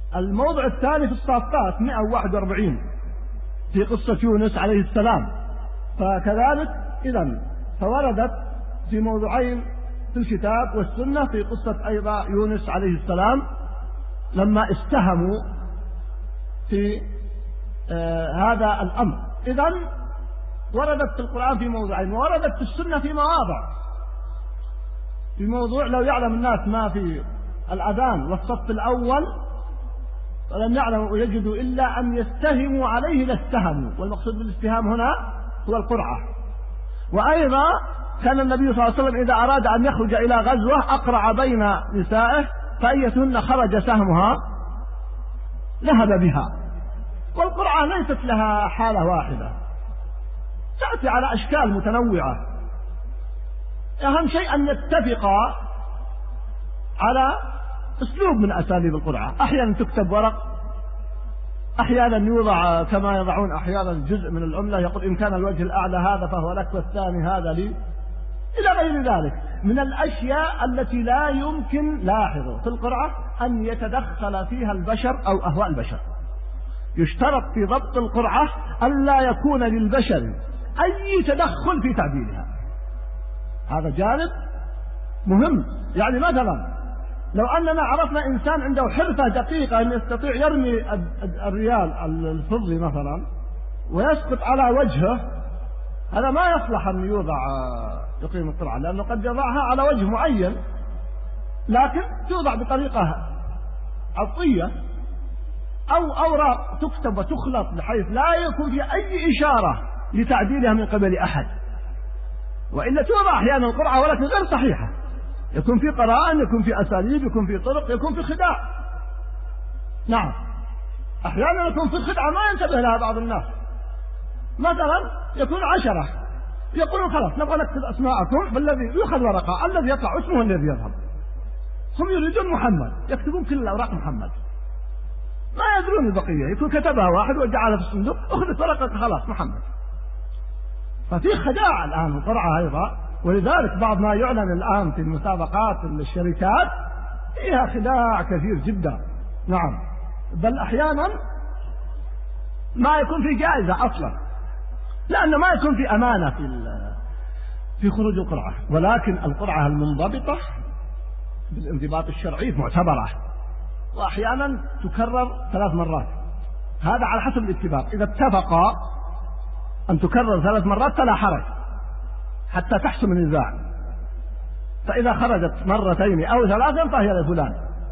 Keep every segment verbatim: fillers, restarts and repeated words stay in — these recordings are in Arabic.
الموضع الثاني في الصافات مئة وواحد وأربعين في قصة يونس عليه السلام. فكذلك إذن فوردت في موضوعين في الكتاب والسنة في قصة أيضا يونس عليه السلام لما استهموا في آه هذا الأمر. إذن وردت في القرآن في موضوعين، ووردت في السنة في مواضع. في موضوع لو يعلم الناس ما في الأذان والصف الأول فلم يعلموا ويجدوا إلا أن يستهموا عليه لاستهموا، والمقصود بالاستهام هنا هو القرعة. وأيضا كان النبي صلى الله عليه وسلم إذا أراد أن يخرج إلى غزوة أقرع بين نسائه فأيتهن خرج سهمها ذهب بها. والقرعة ليست لها حالة واحدة، تأتي على أشكال متنوعة. أهم شيء أن نتفق على أسلوب من أساليب القرعة. أحيانا تكتب ورق، أحيانا يوضع كما يضعون أحيانا جزء من العملة يقول إن كان الوجه الأعلى هذا فهو لك والثاني هذا لي، إلى غير ذلك من الأشياء التي لا يمكن لاحظوا في القرعة أن يتدخل فيها البشر أو أهواء البشر. يشترط في ضبط القرعة ألا يكون للبشر أي تدخل في تعديلها. هذا جانب مهم. يعني مثلا لو أننا عرفنا إنسان عنده حرفة دقيقة أن يستطيع يرمي الريال الفضي مثلا ويسقط على وجهه، هذا ما يصلح أن يوضع يقيم القرعة، لأنه قد يضعها على وجه معين، لكن توضع بطريقة عطية أو أوراق تكتب وتخلط بحيث لا يكون في أي إشارة لتعديلها من قبل أحد. وإلا توضع أحيانا القرعة ولكن غير صحيحة، يكون في قرائن، يكون في أساليب، يكون في طرق، يكون في خداع. نعم، أحيانا يكون في خدعة ما ينتبه لها بعض الناس. مثلا يكون عشرة يقولون خلاص نبغى نكتب أسماءكم، فالذي يؤخذ ورقة الذي يطلع اسمه الذي يذهب. هم يريدون محمد، يكتبون كل الأوراق محمد، ما يدرون البقية. يكون كتبها واحد وجعلها في الصندوق، أخذت ورقة خلاص محمد. ففي خداع الآن في القرعة أيضا، ولذلك بعض ما يعلن الآن في المسابقات الشركات فيها خداع كثير جدا. نعم، بل أحيانا ما يكون في جائزة أصلا، لأن ما يكون في أمانة في في خروج القرعة. ولكن القرعة المنضبطة بالانضباط الشرعي معتبرة، وأحيانا تكرر ثلاث مرات. هذا على حسب الاتفاق. إذا اتفقا أن تكرر ثلاث مرات فلا حرج حتى تحسم النزاع. فإذا خرجت مرتين أو ثلاثا فهي لفلان،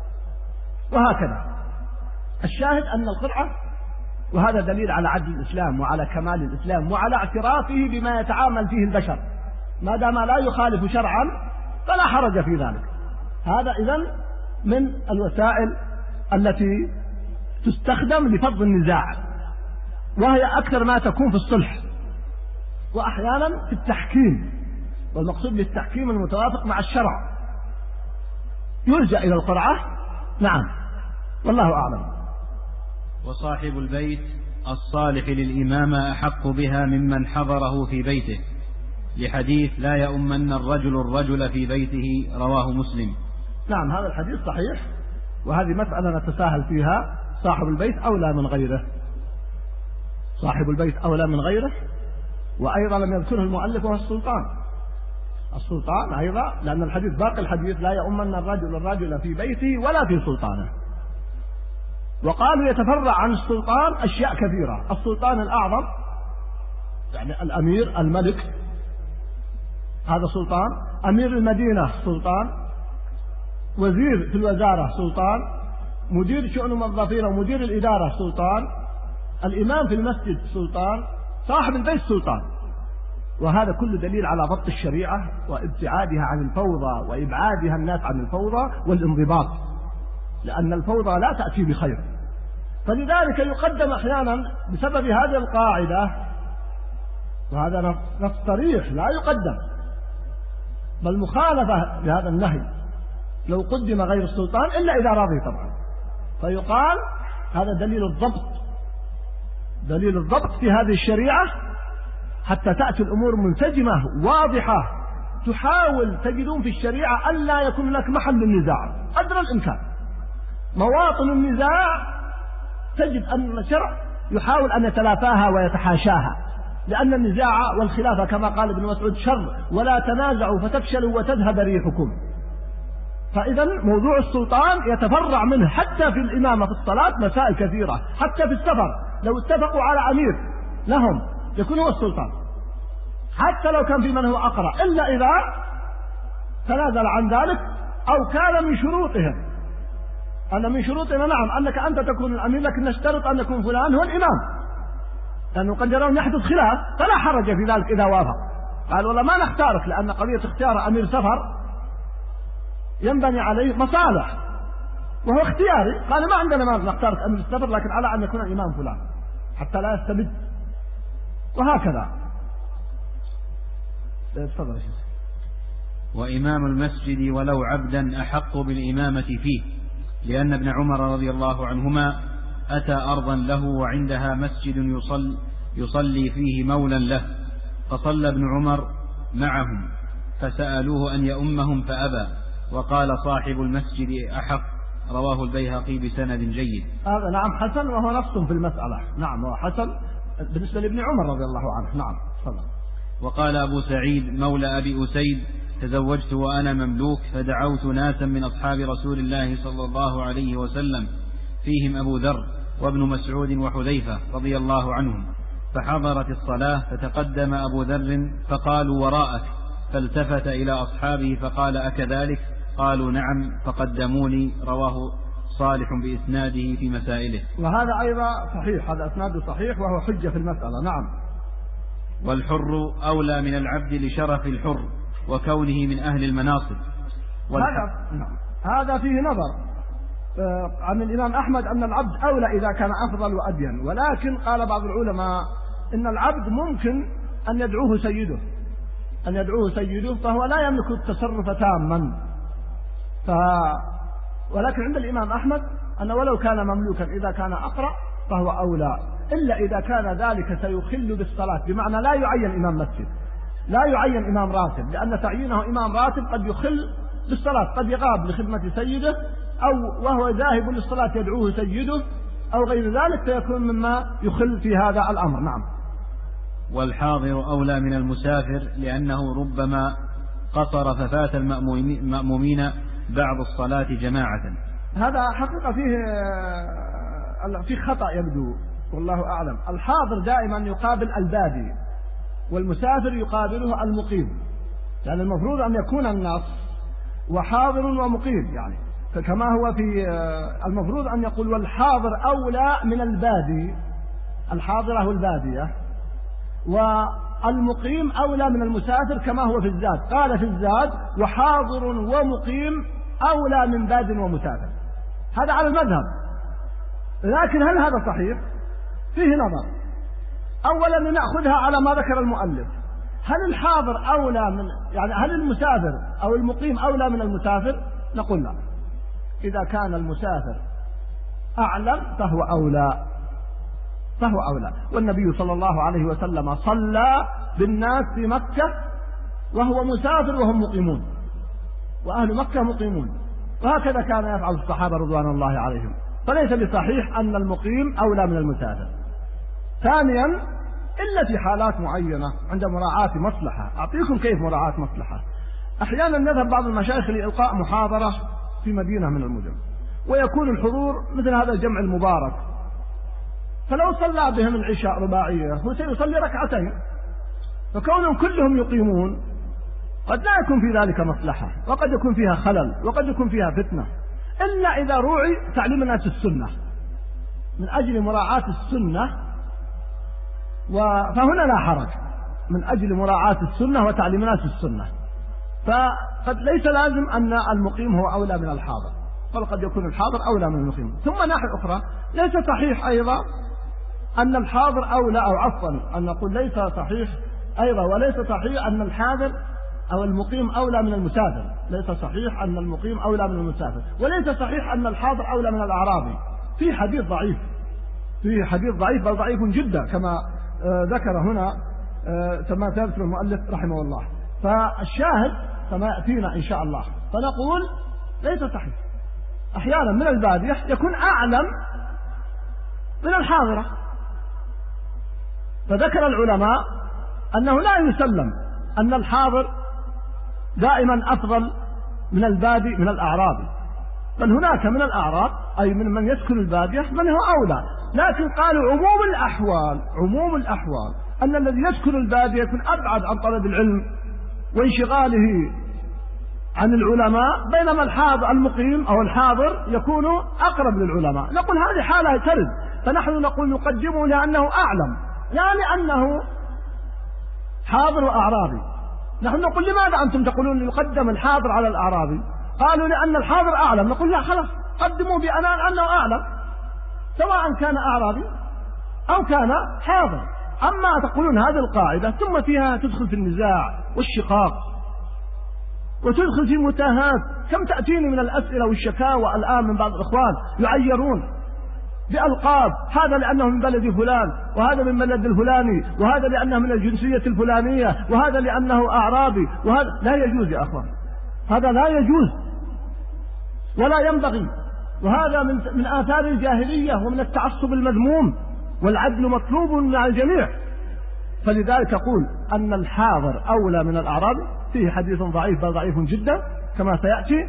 وهكذا. الشاهد أن القرعة، وهذا دليل على عدل الإسلام وعلى كمال الإسلام وعلى اعترافه بما يتعامل فيه البشر، ما دام لا يخالف شرعا فلا حرج في ذلك. هذا إذن من الوسائل التي تستخدم لفض النزاع، وهي أكثر ما تكون في الصلح وأحيانا في التحكيم، والمقصود بالتحكيم المتوافق مع الشرع يلجأ إلى القرعة. نعم، والله أعلم. وصاحب البيت الصالح للإمامة أحق بها ممن حضره في بيته، لحديث لا يؤمن الرجل الرجل في بيته، رواه مسلم. نعم، هذا الحديث صحيح، وهذه مسألة نتساهل فيها. صاحب البيت أولى من غيره، صاحب البيت أولى من غيره. وأيضا لم يذكره المؤلف وهو السلطان. السلطان أيضا، لأن الحديث باقي الحديث لا يؤمن الرجل الرجل في بيته ولا في سلطانه. وقالوا يتفرع عن السلطان أشياء كثيرة. السلطان الأعظم يعني الأمير الملك، هذا سلطان. أمير المدينة سلطان. وزير في الوزارة سلطان. مدير شؤون الموظفين ومدير الإدارة سلطان. الإمام في المسجد سلطان. صاحب البيت سلطان. وهذا كله دليل على ضبط الشريعة وابتعادها عن الفوضى وإبعادها الناس عن الفوضى والانضباط، لأن الفوضى لا تأتي بخير. فلذلك يقدم أحيانا بسبب هذه القاعدة، وهذا نص صريح لا يقدم، بل مخالفة لهذا النهي، لو قدم غير السلطان إلا إذا راضي طبعا، فيقال هذا دليل الضبط، دليل الضبط في هذه الشريعة حتى تأتي الأمور منسجمة واضحة. تحاول تجدون في الشريعة أن لا يكون لك محل للنزاع قدر الإمكان، مواطن النزاع تجد أن الشرع يحاول أن يتلافاها ويتحاشاها، لأن النزاع والخلافة كما قال ابن مسعود شر، ولا تنازعوا فتفشلوا وتذهب ريحكم. فإذا موضوع السلطان يتفرع منه حتى في الإمامة في الصلاة مسائل كثيرة، حتى في السفر لو اتفقوا على أمير لهم يكون هو السلطان، حتى لو كان في من هو أقرأ، إلا إذا تنازل عن ذلك أو كان من شروطهم. أن من شروطنا نعم أنك أنت تكون الأمير، لكن نشترط أن يكون فلان هو الإمام، لأنه قد يرون يحدث خلاف فلا حرج في ذلك إذا وافق. قال والله ما نختارك، لأن قضية اختيار أمير سفر ينبني عليه مصالح وهو اختياري. قال ما عندنا ما نختارك أمير السفر، لكن على أن يكون الإمام فلان حتى لا يستبد، وهكذا. تفضل. وإمام المسجد ولو عبدا أحق بالإمامة فيه، لأن ابن عمر رضي الله عنهما أتى أرضا له وعندها مسجد يصل يصلي فيه مولا له، فصلى ابن عمر معهم فسألوه أن يؤمهم فأبى، وقال صاحب المسجد أحق. رواه البيهقي بسند جيد. هذا نعم حسن، وهو نص في المسألة. نعم هو حسن بالنسبة لابن عمر رضي الله عنه. نعم صلى. وقال أبو سعيد مولى أبي أسيد تزوجت وأنا مملوك، فدعوت ناسا من أصحاب رسول الله صلى الله عليه وسلم فيهم أبو ذر وابن مسعود وحذيفة رضي الله عنهم، فحضرت الصلاة فتقدم أبو ذر فقالوا وراءك، فالتفت إلى أصحابه فقال أكذلك؟ قالوا نعم، فقدموني. رواه صالح بإسناده في مسائله. وهذا أيضا صحيح، هذا إسناده صحيح وهو حجة في المسألة. نعم. والحر أولى من العبد لشرف الحر وكونه من أهل المناصب. هذا نعم. هذا فيه نظر عن الإمام أحمد أن العبد أولى إذا كان أفضل وأدين، ولكن قال بعض العلماء إن العبد ممكن أن يدعوه سيده أن يدعوه سيده فهو لا يملك التصرف تاما. ف... ولكن عند الإمام أحمد أن ولو كان مملوكا إذا كان أقرأ فهو أولى، إلا إذا كان ذلك سيخل بالصلاة، بمعنى لا يعين إمام مسجد، لا يعين إمام راتب، لأن تعيينه إمام راتب قد يخل بالصلاة، قد يغاب لخدمة سيده أو وهو ذاهب للصلاة يدعوه سيده أو غير ذلك، فيكون مما يخل في هذا الأمر. نعم. والحاضر أولى من المسافر، لأنه ربما قصر ففات المأمومين بعض الصلاة جماعة. هذا حقيقة فيه في خطأ يبدو والله أعلم. الحاضر دائما يقابل البادي، والمسافر يقابله المقيم، يعني المفروض أن يكون النص وحاضر ومقيم، يعني فكما هو في المفروض أن يقول والحاضر أولى من البادي، الحاضرة والبادية، والمقيم أولى من المسافر كما هو في الزاد. قال في الزاد وحاضر ومقيم أولى من باد ومسافر، هذا على المذهب. لكن هل هذا صحيح؟ فيه نظر. أولا لنأخذها على ما ذكر المؤلف، هل الحاضر أولى من يعني هل المسافر أو المقيم أولى من المسافر؟ نقول لا، إذا كان المسافر أعلم فهو أولى فهو أولى. والنبي صلى الله عليه وسلم صلى بالناس في مكة وهو مسافر وهم مقيمون، وأهل مكة مقيمون، وهكذا كان يفعل الصحابة رضوان الله عليهم، فليس بصحيح أن المقيم أولى من المسافر. ثانيا إلا في حالات معينة عند مراعاة مصلحة. أعطيكم كيف مراعاة مصلحة. أحيانا يذهب بعض المشايخ لإلقاء محاضرة في مدينة من المدن، ويكون الحضور مثل هذا الجمع المبارك، فلو صلى بهم العشاء رباعية هو سيصلي ركعتين، فكونهم كلهم يقيمون قد لا يكون في ذلك مصلحة، وقد يكون فيها خلل، وقد يكون فيها فتنة، إلا إذا روعي تعليم الناس السنة من أجل مراعاة السنة، فهنا لا حرج من أجل مراعاة السنة وتعليم الناس السنة. فقد ليس لازم أن المقيم هو أولى من الحاضر، بل قد يكون الحاضر أولى من المقيم. ثم ناحية أخرى ليس صحيح أيضا أن الحاضر أولى، أو عفوا أن نقول ليس صحيح أيضا وليس صحيح أن الحاضر أو المقيم أولى من المسافر، ليس صحيح أن المقيم أولى من المسافر، وليس صحيح أن الحاضر أولى من الأعرابي. في حديث ضعيف في حديث ضعيف بل ضعيف جدا كما ذكر هنا كما ذكر المؤلف رحمه الله. فالشاهد كما يأتينا إن شاء الله، فنقول ليس صحيح أحيانا من البادية يكون أعلم من الحاضرة، فذكر العلماء أنه لا يسلم أن الحاضر دائما أفضل من البادي من الأعرابي، بل هناك من الأعراب أي من من يسكن البادية من هو أولى، لكن قالوا عموم الأحوال عموم الأحوال أن الذي يسكن البادية يكون أبعد عن طلب العلم وانشغاله عن العلماء، بينما الحاضر المقيم أو الحاضر يكون أقرب للعلماء. نقول هذه حالة ترد، فنحن نقول نقدمه لأنه أعلم لا لأنه حاضر وأعرابي. نحن نقول لماذا أنتم تقولون يقدم الحاضر على الأعرابي؟ قالوا لأن الحاضر أعلم. نقول لا، خلاص قدموا بأنان أنه أعلم سواء كان أعرابي أو كان حاضر. أما تقولون هذه القاعدة ثم فيها تدخل في النزاع والشقاق وتدخل في متاهات. كم تأتيني من الأسئلة والشكاوى الآن من بعض الإخوان يعيرون بألقاب، هذا لأنه من بلد فلان، وهذا من بلد الفلاني، وهذا لأنه من الجنسية الفلانية، وهذا لأنه أعرابي، وهذا لا يجوز يا أخوان، هذا لا يجوز ولا ينبغي، وهذا من من آثار الجاهلية ومن التعصب المذموم، والعدل مطلوب من الجميع. فلذلك أقول أن الحاضر أولى من الأعرابي، فيه حديث ضعيف بل ضعيف جدا كما سيأتي،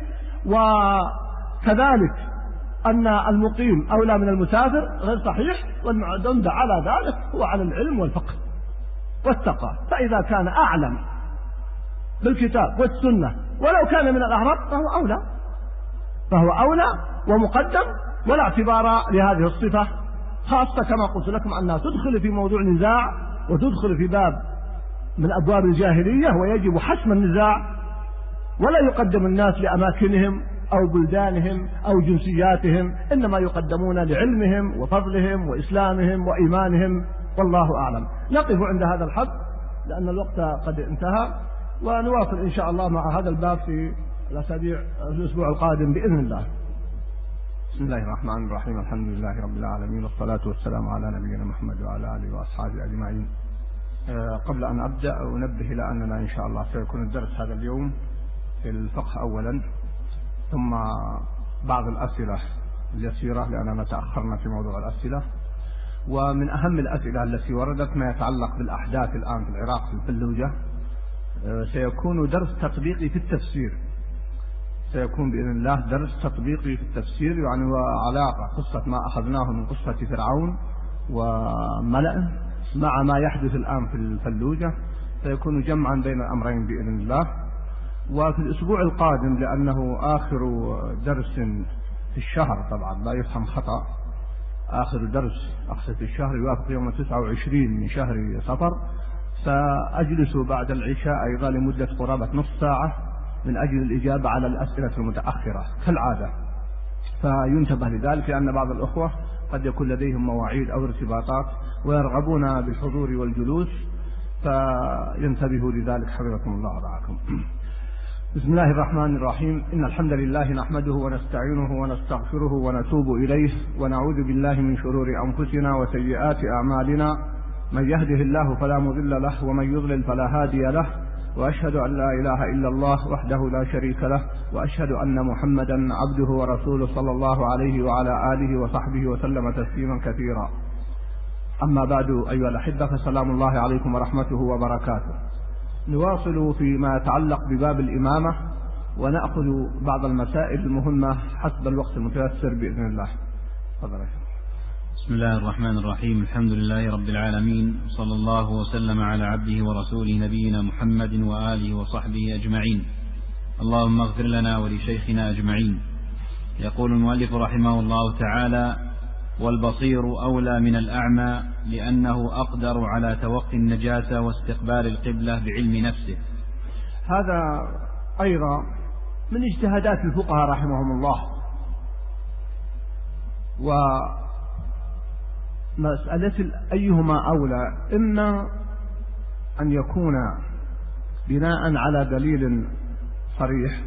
وكذلك أن المقيم أولى من المسافر غير صحيح، والمعتمد على ذلك هو على العلم والفقه والتقى. فإذا كان أعلم بالكتاب والسنة ولو كان من الأعراب فهو أولى فهو أولى ومقدم، ولا اعتبار لهذه الصفة، خاصة كما قلت لكم أنها تدخل في موضوع نزاع وتدخل في باب من أبواب الجاهلية، ويجب حسم النزاع، ولا يقدم الناس لأماكنهم أو بلدانهم أو جنسياتهم، إنما يقدمون لعلمهم وفضلهم وإسلامهم وإيمانهم، والله أعلم. نقف عند هذا الحد لأن الوقت قد انتهى، ونواصل إن شاء الله مع هذا الباب في الأسابيع الأسبوع القادم بإذن الله. بسم الله الرحمن الرحيم، الحمد لله رب العالمين، والصلاة والسلام على نبينا محمد وعلى آله وأصحابه أجمعين. أه قبل أن أبدأ أنبه إلى أننا إن شاء الله سيكون الدرس هذا اليوم في الفقه أولا، ثم بعض الأسئلة اليسيرة لأننا تأخرنا في موضوع الأسئلة. ومن أهم الأسئلة التي وردت ما يتعلق بالأحداث الآن في العراق في الفلوجة. أه سيكون درس تطبيقي في التفسير، سيكون بإذن الله درس تطبيقي في التفسير، يعني وعلاقة قصة ما أخذناه من قصة فرعون وملئه مع ما يحدث الآن في الفلوجة، سيكون جمعا بين الأمرين بإذن الله. وفي الأسبوع القادم لأنه آخر درس في الشهر، طبعا لا يفهم خطأ، آخر درس أقصد في الشهر يوافق يوم تسعة وعشرين من شهر صفر، سأجلس بعد العشاء أيضا لمدة قرابة نصف ساعة من أجل الإجابة على الأسئلة المتأخرة كالعادة، فينتبه لذلك لأن بعض الأخوة قد يكون لديهم مواعيد أو ارتباطات ويرغبون بالحضور والجلوس، فينتبهوا لذلك حفظكم الله ورعاكم. بسم الله الرحمن الرحيم، إن الحمد لله نحمده ونستعينه ونستغفره ونتوب إليه، ونعوذ بالله من شرور أنفسنا وسيئات أعمالنا، من يهده الله فلا مضل له ومن يضلل فلا هادي له، وأشهد أن لا إله إلا الله وحده لا شريك له، وأشهد أن محمدا عبده ورسوله صلى الله عليه وعلى آله وصحبه وسلم تسليما كثيرا. أما بعد أيها الأحبة، فسلام الله عليكم ورحمته وبركاته. نواصل فيما يتعلق بباب الإمامة، ونأخذ بعض المسائل المهمة حسب الوقت المتيسر بإذن الله. تفضل. بسم الله الرحمن الرحيم، الحمد لله رب العالمين، صلى الله وسلم على عبده ورسوله نبينا محمد وآله وصحبه أجمعين. اللهم اغفر لنا ولشيخنا أجمعين. يقول المؤلف رحمه الله تعالى: والبصير أولى من الأعمى لأنه أقدر على توقي النجاسة واستقبال القبلة بعلم نفسه. هذا أيضا من اجتهادات الفقهاء رحمهم الله. ومسألة أيهما أولى إما أن يكون بناء على دليل صريح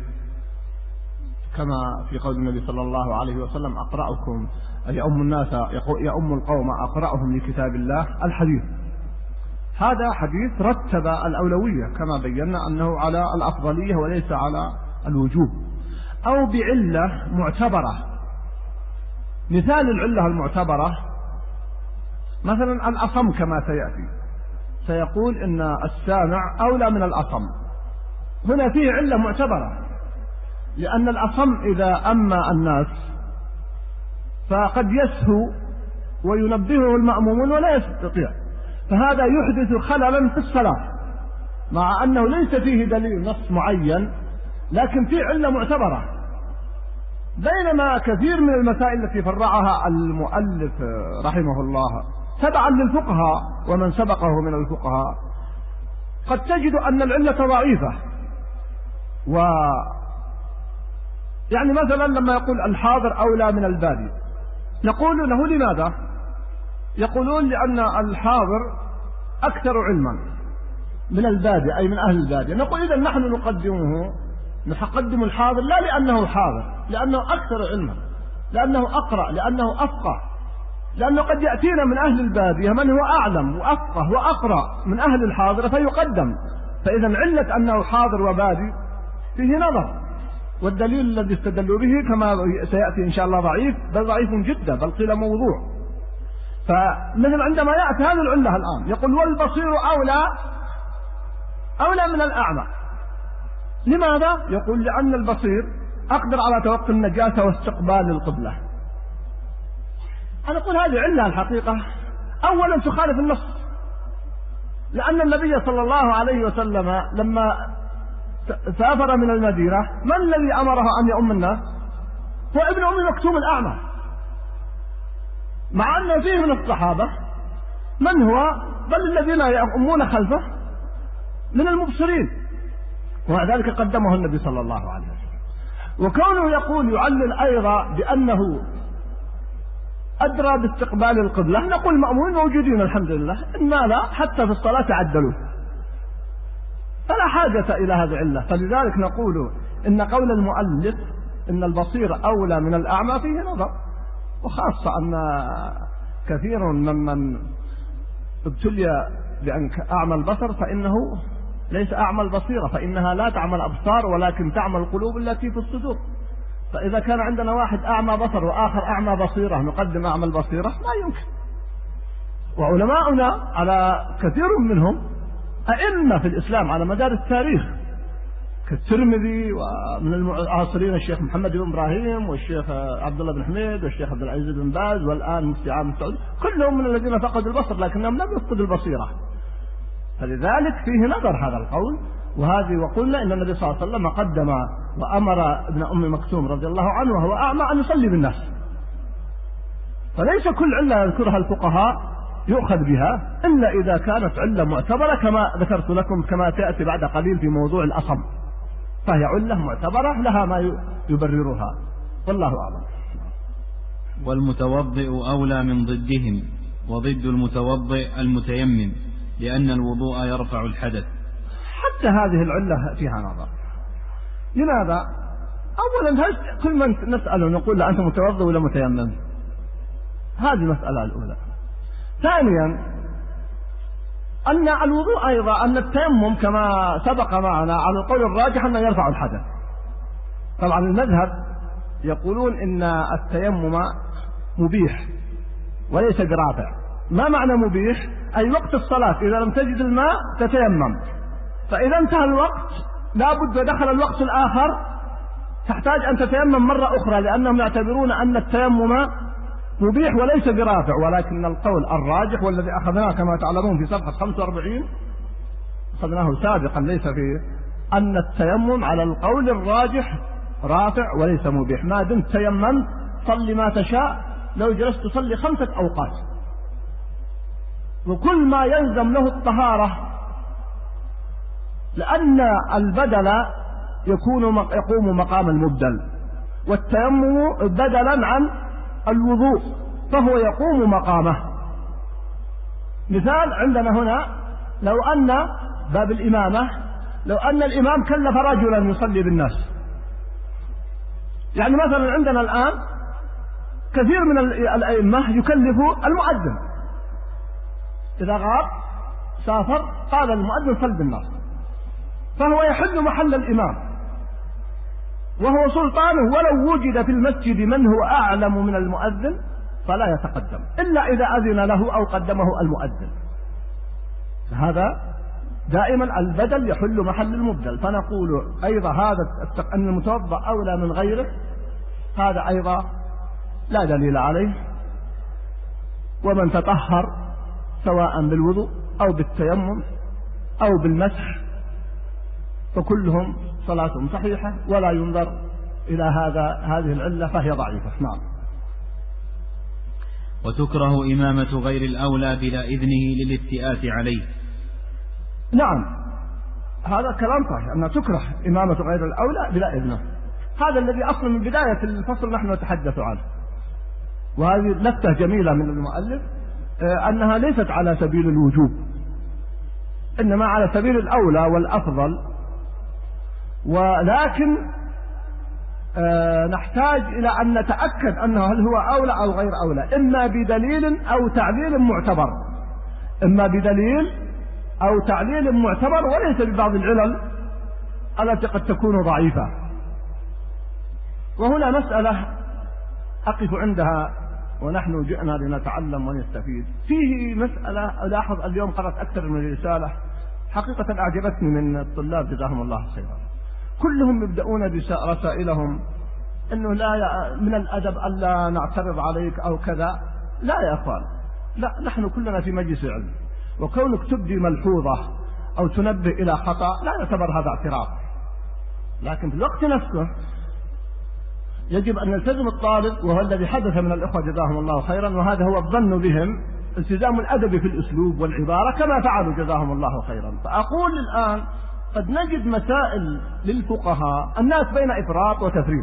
كما في قول النبي صلى الله عليه وسلم: أقرأكم يؤم الناس يؤم القوم أقرأهم لكتاب الله، الحديث هذا حديث رتب الأولوية كما بينا أنه على الأفضلية وليس على الوجوب. أو بعلة معتبرة. مثال العلة المعتبرة مثلا الأصم كما سيأتي، سيقول إن السامع أولى من الأصم. هنا فيه علة معتبرة، لأن الأصم إذا أما الناس فقد يسهو وينبهه المأمومون ولا يستطيع، فهذا يحدث خللا في الصلاة، مع أنه ليس فيه دليل نص معين، لكن فيه علة معتبرة. بينما كثير من المسائل التي فرعها المؤلف رحمه الله تبعا للفقهاء ومن سبقه من الفقهاء قد تجد أن العلة ضعيفة. و يعني مثلا لما يقول الحاضر أولى من البادي، نقول له لماذا؟ يقولون لأن الحاضر أكثر علما من البادي، أي من أهل البادي. نقول إذا نحن نقدمه، نقدم الحاضر لا لأنه حاضر، لأنه أكثر علما، لأنه أقرأ، لأنه أفقه، لأنه قد يأتينا من أهل البادية من هو أعلم وأفقه وأقرأ من أهل الحاضر فيقدم. فإذا علة أنه حاضر وبادي فيه نظر، والدليل الذي استدلوا به كما سيأتي إن شاء الله ضعيف، بل ضعيف جدا، بل قيل موضوع. فمثل عندما يأتي هذه العلة الآن يقول والبصير أولى أولى من الأعمى. لماذا؟ يقول لأن البصير أقدر على توقي النجاسة واستقبال القبلة. أنا أقول هذه علة الحقيقة أولا تخالف النص، لأن النبي صلى الله عليه وسلم لما سافر من المدينة من الذي أمره أن يؤم الناس؟ هو ابن أم مكتوم الأعمى، مع أن فيه من الصحابة من هو بل الذين يؤمون خلفه من المبصرين، ومع ذلك قدمه النبي صلى الله عليه وسلم. وكونه يقول يعلل أيضا بأنه أدرى باستقبال القبلة، نقول المأمومين موجودين الحمد لله، إن لا حتى في الصلاة عدلوا، فلا حاجة إلى هذه العلة. فلذلك نقول إن قول المؤلف إن البصير أولى من الأعمى فيه نظر، وخاصة أن كثير ممن ابتلي بأن أعمى البصر فإنه ليس أعمى البصيرة، فإنها لا تعمى الأبصار ولكن تعمى القلوب التي في الصدور. فإذا كان عندنا واحد أعمى بصر وآخر أعمى بصيرة نقدم أعمى البصيرة؟ لا يمكن. وعلماؤنا على كثير منهم أئمة في الإسلام على مدار التاريخ كالترمذي، ومن المعاصرين الشيخ محمد بن إبراهيم والشيخ عبد الله بن حميد والشيخ عبد العزيز بن باز والآن مفتي عام السعودية، كلهم من الذين فقدوا البصر لكنهم لم يفقدوا البصيرة. فلذلك فيه نظر هذا القول. وهذه وقلنا إن النبي صلى الله عليه وسلم قدم وأمر ابن أم مكتوم رضي الله عنه وهو أعمى أن يصلي بالناس. فليس كل علة يذكرها الفقهاء يؤخذ بها إلا إذا كانت علة معتبرة كما ذكرت لكم، كما تأتي بعد قليل في موضوع الأصم، فهي علة معتبرة لها ما يبررها، والله أعلم. والمتوضئ أولى من ضدهم، وضد المتوضئ المتيمم، لأن الوضوء يرفع الحدث. حتى هذه العلة فيها نظر. لماذا؟ أولا كل من نسأله نقول له أنت متوضئ ولا متيمم؟ هذه المسألة الأولى. ثانيا أن الوضوء أيضا أن التيمم كما سبق معنا على القول الراجح أنه يرفع الحدث. طبعا المذهب يقولون إن التيمم مبيح وليس برافع. ما معنى مبيح؟ أي وقت الصلاة إذا لم تجد الماء تتيمم، فإذا انتهى الوقت لابد ودخل الوقت الآخر تحتاج أن تتيمم مرة أخرى، لأنهم يعتبرون أن التيمم مبيح وليس برافع. ولكن القول الراجح والذي أخذناه كما تعلمون في صفحة خمسة وأربعين أخذناه سابقا ليس فيه، أن التيمم على القول الراجح رافع وليس مبيح. ما دمت تيممت صل ما تشاء، لو جلست تصلي خمسة أوقات. وكل ما يلزم له الطهارة، لأن البدل يكون يقوم مقام المبدل، والتيمم بدلا عن الوضوء فهو يقوم مقامه. مثال عندنا هنا لو أن باب الإمامة، لو أن الإمام كلف رجلا يصلي بالناس، يعني مثلا عندنا الآن كثير من الأئمة يكلف المؤذن إذا غاب سافر قال المؤذن صل بالناس، فهو يحل محل الإمام. وهو سلطانه، ولو وجد في المسجد من هو أعلم من المؤذن فلا يتقدم إلا إذا أذن له أو قدمه المؤذن. هذا دائما البدل يحل محل المبدل. فنقول أيضا هذا أن المتوضأ أولى من غيره، هذا أيضا لا دليل عليه. ومن تطهر سواء بالوضوء أو بالتيمم أو بالمسح فكلهم صلاتهم صحيحة، ولا ينظر إلى هذا هذه العلة فهي ضعيفة. نعم. وتكره إمامة غير الأولى بلا إذنه للافتئات عليه. نعم، هذا كلام صحيح أن تكره إمامة غير الأولى بلا إذنه. هذا الذي أصلا من بداية الفصل نحن نتحدث عنه. وهذه لفتة جميلة من المؤلف أنها ليست على سبيل الوجوب، إنما على سبيل الأولى والأفضل. ولكن نحتاج إلى أن نتأكد أنه هل هو أولى أو غير أولى، إما بدليل أو تعليل معتبر، إما بدليل أو تعليل معتبر، وليس ببعض العلل التي قد تكون ضعيفة. وهنا مسألة أقف عندها ونحن جئنا لنتعلم ونستفيد. فيه مسألة ألاحظ اليوم قرأت أكثر من رسالة حقيقة أعجبتني من الطلاب جزاهم الله خيرا. كلهم يبدأون برسائلهم أنه لا من الأدب ألا نعترض عليك أو كذا. لا يا أخوان، لا، نحن كلنا في مجلس علم، وكونك تبدي ملحوظة أو تنبه إلى خطأ لا يعتبر هذا اعتراض. لكن في الوقت نفسه يجب أن يلتزم الطالب، وهو الذي حدث من الإخوة جزاهم الله خيرا، وهذا هو الظن بهم، التزام الأدب في الأسلوب والعبارة كما فعلوا جزاهم الله خيرا. فأقول الآن قد نجد مسائل للفقهاء الناس بين إفراط وتفريط،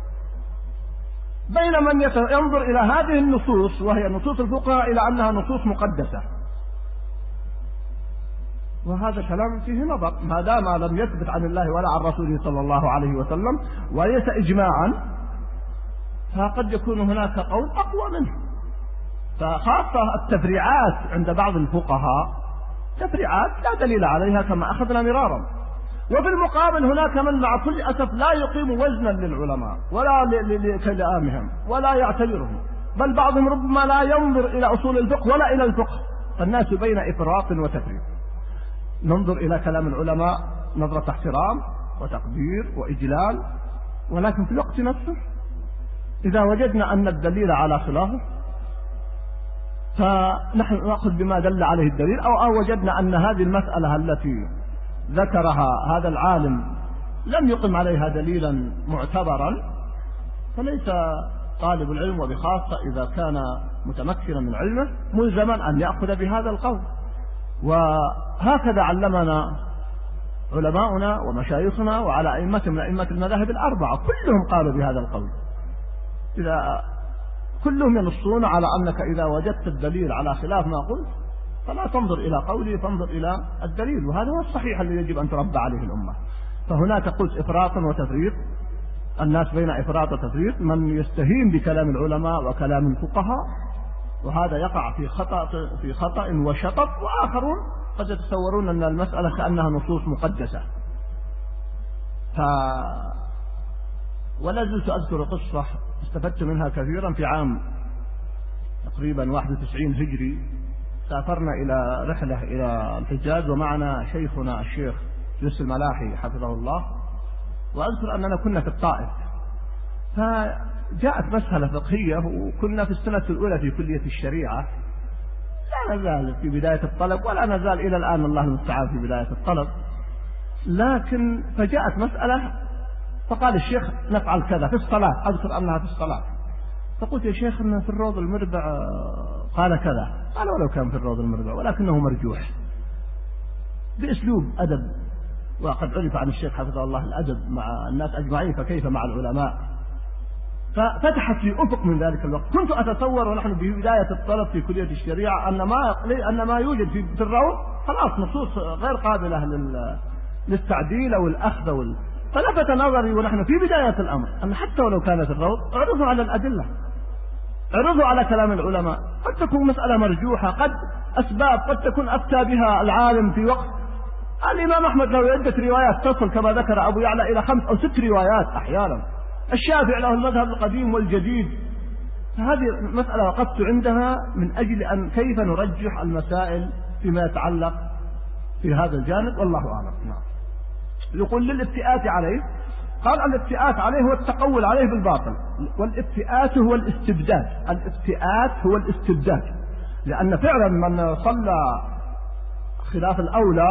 بين من ينظر إلى هذه النصوص وهي نصوص الفقهاء إلى أنها نصوص مقدسة، وهذا كلام فيه نظر ما دام لم يثبت عن الله ولا عن رسوله صلى الله عليه وسلم وليس إجماعا، فقد يكون هناك قول أقوى منه. فخاصة التفريعات عند بعض الفقهاء تفريعات لا دليل عليها كما أخذنا مرارا. وفي المقابل هناك من مع كل أسف لا يقيم وزنا للعلماء ولا لكلامهم ولا يعتبرهم، بل بعضهم ربما لا ينظر إلى أصول الفقه ولا إلى الفقه. فالناس بين إفراط وتفريط. ننظر إلى كلام العلماء نظرة احترام وتقدير وإجلال، ولكن في الوقت نفسه إذا وجدنا أن الدليل على خلافه فنحن نأخذ بما دل عليه الدليل، أو, أو وجدنا أن هذه المسألة التي ذكرها هذا العالم لم يقم عليها دليلا معتبرا، فليس طالب العلم وبخاصة إذا كان متمكنا من علمه ملزما أن يأخذ بهذا القول. وهكذا علمنا علماؤنا ومشايخنا وعلى أئمتهم من أئمة المذاهب الأربعة، كلهم قالوا بهذا القول. إذا كلهم ينصون على أنك إذا وجدت الدليل على خلاف ما قلت فلا تنظر إلى قولي، فانظر إلى الدليل، وهذا هو الصحيح الذي يجب أن تربى عليه الأمة. فهناك قلت إفراط وتفريط، الناس بين إفراط وتفريط، من يستهين بكلام العلماء وكلام الفقهاء، وهذا يقع في خطأ في خطأ وشطط، وآخرون قد يتصورون أن المسألة كأنها نصوص مقدسة. ف ولا زلت أذكر قصة استفدت منها كثيرا. في عام تقريبا واحد وتسعين هجري سافرنا إلى رحلة إلى الحجاز، ومعنا شيخنا الشيخ يوسف الملاحي حفظه الله، وأذكر أننا كنا في الطائف، فجاءت مسألة فقهية، وكنا في السنة الأولى في كلية الشريعة، لا نزال في بداية الطلب ولا نزال إلى الآن الله المستعان في بداية الطلب. لكن فجاءت مسألة فقال الشيخ نفعل كذا في الصلاة، أذكر أنها في الصلاة، فقلت يا شيخ إن في الروض المربع قال كذا، قال ولو كان في الروض المربع ولكنه مرجوح، بأسلوب أدب، وقد عرف عن الشيخ حفظه الله الأدب مع الناس أجمعين، فكيف مع العلماء. ففتحت لي أفق من ذلك الوقت. كنت أتصور ونحن في بداية الطلب في كلية الشريعة أن ما أن ما يوجد في الروض خلاص نصوص غير قابلة للتعديل أو الأخذ وال... فلفت نظري ونحن في بداية الأمر أن حتى ولو كانت الروض اعرضوا على الأدلة، اعرضوا على كلام العلماء. قد تكون مسألة مرجوحة، قد أسباب قد تكون أفتى بها العالم في وقت الإمام أحمد له عدة روايات تصل كما ذكر أبو يعلى إلى خمس أو ست روايات أحيانا. الشافعي له المذهب القديم والجديد. هذه مسألة وقفت عندها من أجل أن كيف نرجح المسائل فيما يتعلق في هذا الجانب، والله أعلم. نعم. يقول للافتئات عليه، قال الافتئات عليه هو التقول عليه بالباطل، والافتئات هو الاستبداد. الافتئات هو الاستبداد، لأن فعلا من صلى خلاف الأولى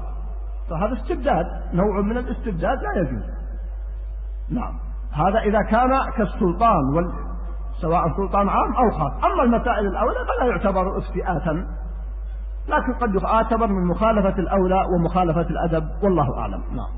فهذا استبداد، نوع من الاستبداد لا يجوز. نعم. هذا إذا كان كالسلطان وال... سواء سلطان عام أو خاص. أما المسائل الأولى فلا يعتبر افتئاتا، لكن قد يعتبر من مخالفة الأولى ومخالفة الأدب، والله أعلم. نعم.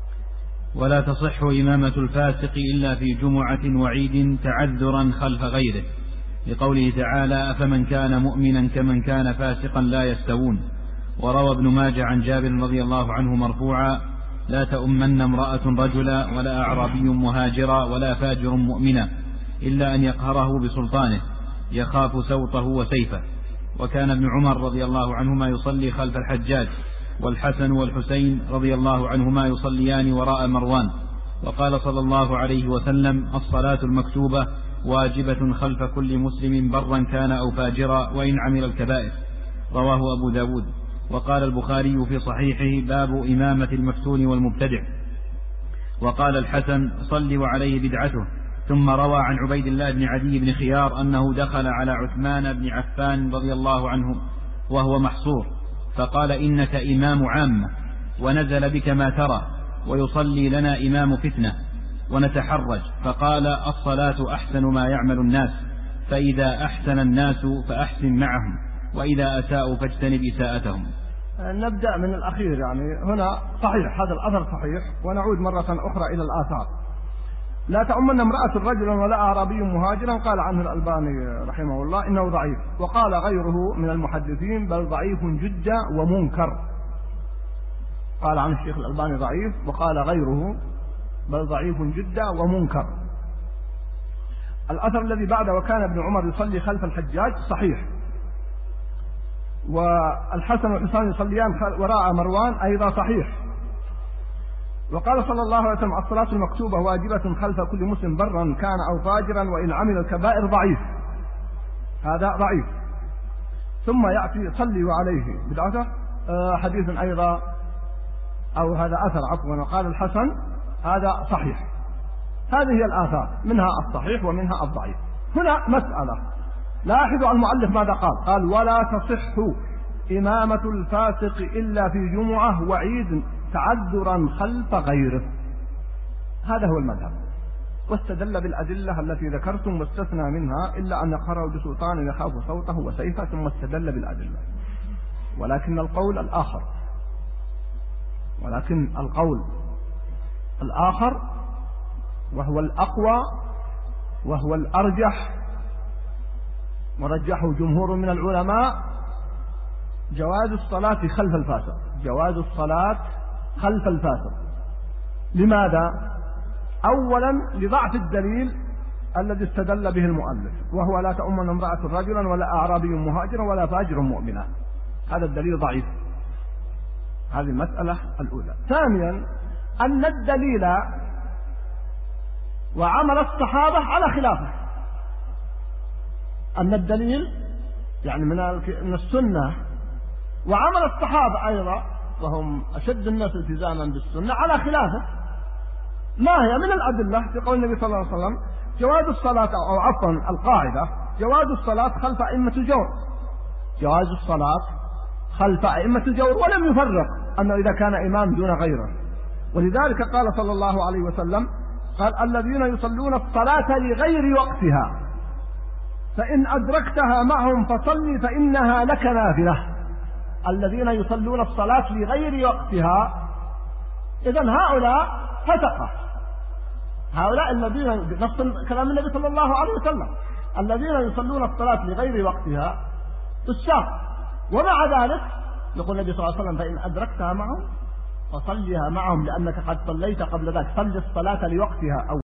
ولا تصح إمامة الفاسق إلا في جمعة وعيد تعذرا خلف غيره، لقوله تعالى: أفمن كان مؤمنا كمن كان فاسقا لا يستوون. وروى ابن ماجه عن جابر رضي الله عنه مرفوعا: لا تؤمن امرأة رجلا ولا أعرابي مهاجرا ولا فاجر مؤمنا إلا أن يقهره بسلطانه يخاف سوطه وسيفه. وكان ابن عمر رضي الله عنهما يصلي خلف الحجاج، والحسن والحسين رضي الله عنهما يصليان وراء مروان. وقال صلى الله عليه وسلم: الصلاة المكتوبة واجبة خلف كل مسلم برا كان أو فاجرا وإن عمل الكبائر. رواه أبو داود. وقال البخاري في صحيحه: باب إمامة المفتون والمبتدع. وقال الحسن: صل وعليه بدعته. ثم روى عن عبيد الله بن عدي بن خيار أنه دخل على عثمان بن عفان رضي الله عنه وهو محصور، فقال: إنك إمام عامة ونزل بك ما ترى، ويصلي لنا إمام فتنة ونتحرج. فقال: الصلاة أحسن ما يعمل الناس، فإذا أحسن الناس فأحسن معهم، وإذا أساءوا فاجتنب إساءتهم. نبدأ من الأخير. يعني هنا صحيح، هذا الأثر صحيح. ونعود مرة أخرى إلى الآثار. لا تؤمن امرأة رجلا ولا أعرابي مهاجرا، قال عنه الألباني رحمه الله إنه ضعيف. وقال غيره من المحدثين: بل ضعيف جدا ومنكر. قال عن الشيخ الألباني ضعيف، وقال غيره: بل ضعيف جدا ومنكر. الأثر الذي بعده: وكان ابن عمر يصلي خلف الحجاج، صحيح. والحسن والحسين يصليان وراء مروان، أيضا صحيح. وقال صلى الله عليه وسلم: الصلاة المكتوبة واجبة خلف كل مسلم برا كان أو فاجرا وإن عمل الكبائر، ضعيف. هذا ضعيف. ثم يأتي: صلي وعليه بدعته، حديث أيضا، أو هذا أثر عفوا. وقال الحسن: هذا صحيح. هذه هي الآثار، منها الصحيح ومنها الضعيف. هنا مسألة، لاحظوا المؤلف ماذا قال. قال: ولا تصح إمامة الفاسق إلا في جمعة وعيد تعذرا خلف غيره. هذا هو المذهب. واستدل بالأدلة التي ذكرتم، واستثنى منها إلا أن يقهره بسلطان يخاف صوته وسيفه، ثم استدل بالأدلة. ولكن القول الآخر ولكن القول الآخر وهو الأقوى وهو الأرجح، ورجحه جمهور من العلماء، جواز الصلاة خلف الفاسق. جواز الصلاة خلف الفاسق. لماذا؟ أولا لضعف الدليل الذي استدل به المؤلف، وهو: لا تؤمن امرأة رجلا ولا أعرابي مهاجرا ولا فاجر مؤمنا. هذا الدليل ضعيف. هذه المسألة الأولى. ثانيا أن الدليل وعمل الصحابة على خلافه. أن الدليل يعني من السنة وعمل الصحابة أيضا، وهم أشد الناس التزاما بالسنة، على خلافه. ما هي من الأدلة؟ في قول النبي صلى الله عليه وسلم: جواز الصلاة، أو عفوا القاعدة: جواز الصلاة خلف أئمة الجور. جواز الصلاة خلف أئمة الجور، ولم يفرق أنه إذا كان إمام دون غيره. ولذلك قال صلى الله عليه وسلم: قال: الذين يصلون الصلاة لغير وقتها فإن أدركتها معهم فصلي فإنها لك نافلة. الذين يصلون الصلاة لغير وقتها، إذن هؤلاء فسقة. هؤلاء الذين نص كلام النبي صلى الله عليه وسلم: الذين يصلون الصلاة لغير وقتها فساق. ومع ذلك يقول النبي صلى الله عليه وسلم: فإن أدركتها معهم فصليها معهم، لأنك قد صليت قبل ذلك. صل الصلاة لوقتها أو